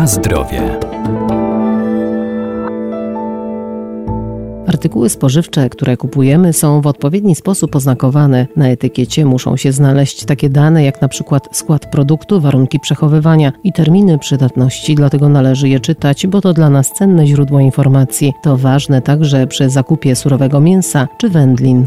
Na zdrowie. Artykuły spożywcze, które kupujemy, są w odpowiedni sposób oznakowane. Na etykiecie muszą się znaleźć takie dane jak na przykład skład produktu, warunki przechowywania i terminy przydatności, dlatego należy je czytać, bo to dla nas cenne źródło informacji. To ważne także przy zakupie surowego mięsa czy wędlin.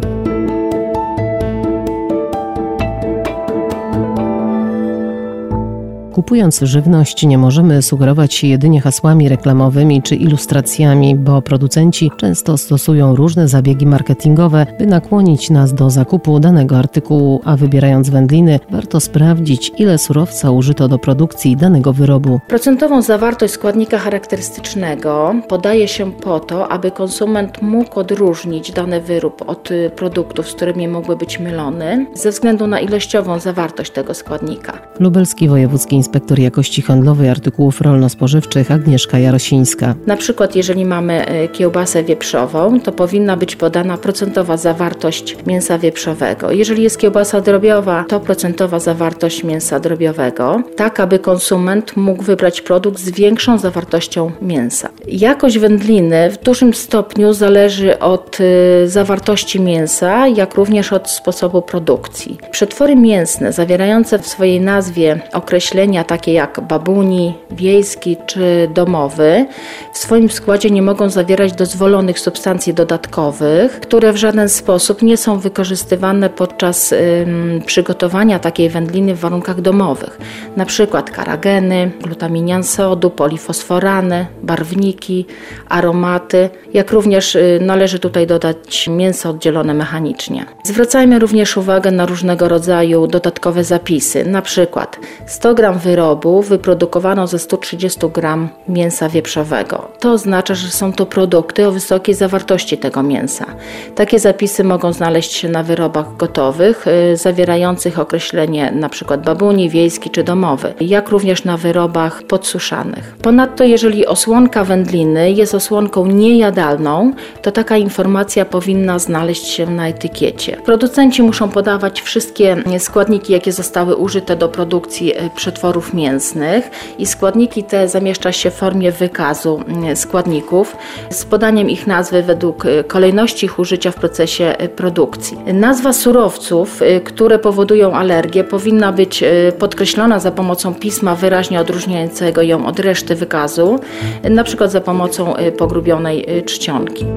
Kupując żywność nie możemy sugerować się jedynie hasłami reklamowymi czy ilustracjami, bo producenci często stosują różne zabiegi marketingowe, by nakłonić nas do zakupu danego artykułu, a wybierając wędliny warto sprawdzić, ile surowca użyto do produkcji danego wyrobu. Procentową zawartość składnika charakterystycznego podaje się po to, aby konsument mógł odróżnić dany wyrób od produktów, z którymi mógłby być mylony, ze względu na ilościową zawartość tego składnika. Lubelski Wojewódzki Inspektor Jakości Handlowej Artykułów Rolno-Spożywczych Agnieszka Jarosińska. Na przykład jeżeli mamy kiełbasę wieprzową, to powinna być podana procentowa zawartość mięsa wieprzowego. Jeżeli jest kiełbasa drobiowa, to procentowa zawartość mięsa drobiowego, tak aby konsument mógł wybrać produkt z większą zawartością mięsa. Jakość wędliny w dużym stopniu zależy od zawartości mięsa, jak również od sposobu produkcji. Przetwory mięsne zawierające w swojej nazwie określenia takie jak babuni, wiejski czy domowy w swoim składzie nie mogą zawierać dozwolonych substancji dodatkowych, które w żaden sposób nie są wykorzystywane podczas przygotowania takiej wędliny w warunkach domowych. Na przykład karageny, glutaminian sodu, polifosforany, barwniki, aromaty, jak również należy tutaj dodać mięso oddzielone mechanicznie. Zwracajmy również uwagę na różnego rodzaju dodatkowe zapisy, na przykład 100 g wyrobu wyprodukowano ze 130 g mięsa wieprzowego. To oznacza, że są to produkty o wysokiej zawartości tego mięsa. Takie zapisy mogą znaleźć się na wyrobach gotowych, zawierających określenie np. babuni, wiejski czy domowy, jak również na wyrobach podsuszanych. Ponadto, jeżeli osłonka wędliny jest osłonką niejadalną, to taka informacja powinna znaleźć się na etykiecie. Producenci muszą podawać wszystkie składniki, jakie zostały użyte do produkcji przetworów mięsnych i składniki te zamieszcza się w formie wykazu składników z podaniem ich nazwy według kolejności ich użycia w procesie produkcji. Nazwa surowców, które powodują alergię, powinna być podkreślona za pomocą pisma wyraźnie odróżniającego ją od reszty wykazu, na przykład za pomocą pogrubionej czcionki.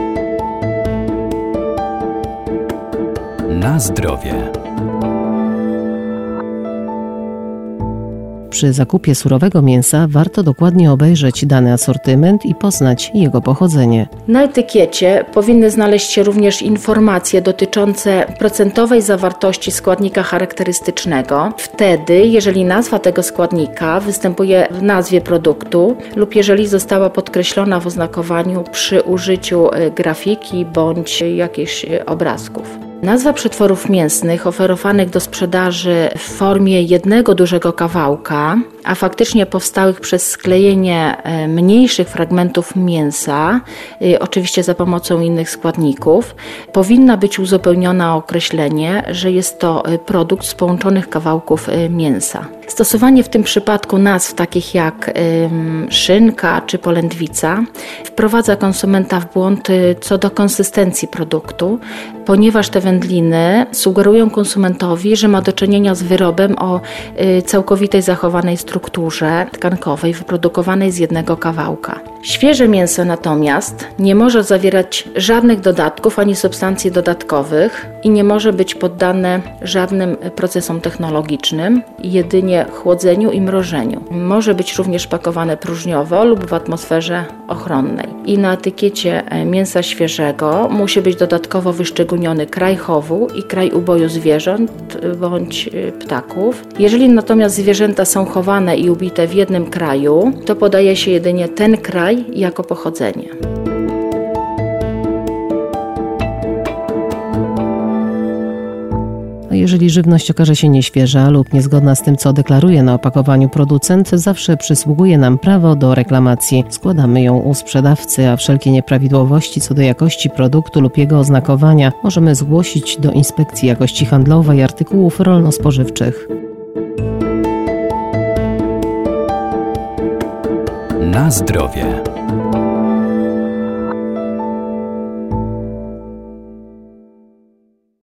Na zdrowie. Przy zakupie surowego mięsa warto dokładnie obejrzeć dany asortyment i poznać jego pochodzenie. Na etykiecie powinny znaleźć się również informacje dotyczące procentowej zawartości składnika charakterystycznego. Wtedy, jeżeli nazwa tego składnika występuje w nazwie produktu lub jeżeli została podkreślona w oznakowaniu przy użyciu grafiki bądź jakichś obrazków. Nazwa przetworów mięsnych oferowanych do sprzedaży w formie jednego dużego kawałka, a faktycznie powstałych przez sklejenie mniejszych fragmentów mięsa, oczywiście za pomocą innych składników, powinna być uzupełniona o określenie, że jest to produkt z połączonych kawałków mięsa. Stosowanie w tym przypadku nazw takich jak szynka czy polędwica wprowadza konsumenta w błąd co do konsystencji produktu, ponieważ te wędliny sugerują konsumentowi, że ma do czynienia z wyrobem o całkowitej zachowanej strukturze tkankowej wyprodukowanej z jednego kawałka. Świeże mięso natomiast nie może zawierać żadnych dodatków ani substancji dodatkowych i nie może być poddane żadnym procesom technologicznym, jedynie chłodzeniu i mrożeniu. Może być również pakowane próżniowo lub w atmosferze ochronnej. I na etykiecie mięsa świeżego musi być dodatkowo wyszczególniony kraj chowu i kraj uboju zwierząt bądź ptaków. Jeżeli natomiast zwierzęta są chowane i ubite w jednym kraju, to podaje się jedynie ten kraj jako pochodzenie. A jeżeli żywność okaże się nieświeża lub niezgodna z tym, co deklaruje na opakowaniu producent, zawsze przysługuje nam prawo do reklamacji. Składamy ją u sprzedawcy, a wszelkie nieprawidłowości co do jakości produktu lub jego oznakowania możemy zgłosić do Inspekcji Jakości Handlowej Artykułów Rolno-Spożywczych. Na zdrowie.